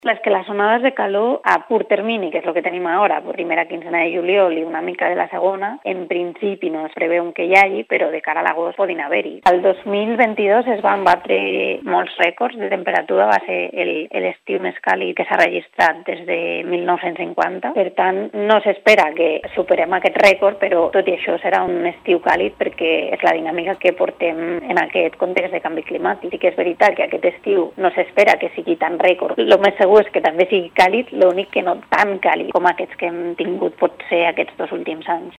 Que les onades de calor a curt termini, que és el que tenim ara, primera quincena de juliol i una mica de la segona, en principi no es preveu que hi hagi, però de cara a l'agost podin haver-hi. El 2022 es van batre molts rècords de temperatura, va ser l'estiu més càlid que s'ha registrat des de 1950. Per tant, no s'espera que superem aquest rècord, però tot i això serà un estiu càlid perquè és la dinàmica que portem en aquest context de canvi climàtic. I que és veritat que aquest estiu no s'espera que sigui tan rècord. El més segur és que també sigui càlid, l'únic que no tan càlid com aquests que hem tingut potser aquests 2 últims anys.